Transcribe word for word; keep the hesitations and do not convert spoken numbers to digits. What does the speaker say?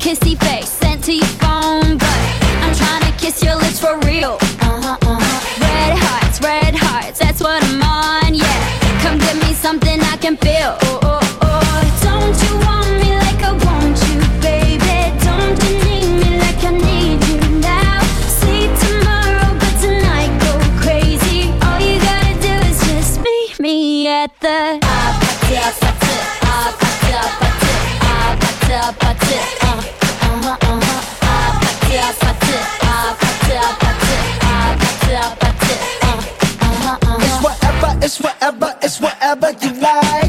kissy face sent to your phone, but I'm trying to kiss your lips for real. Uh-huh, uh-huh. Red hearts, red hearts, that's what I'm on, yeah. Come give me something I can feel. Oh, oh, oh. Don't you want me like I want you, baby? Don't you need me like I need you now? See tomorrow, but tonight go crazy. All you gotta do is just meet me at the It's whatever, it's whatever, it's whatever you like.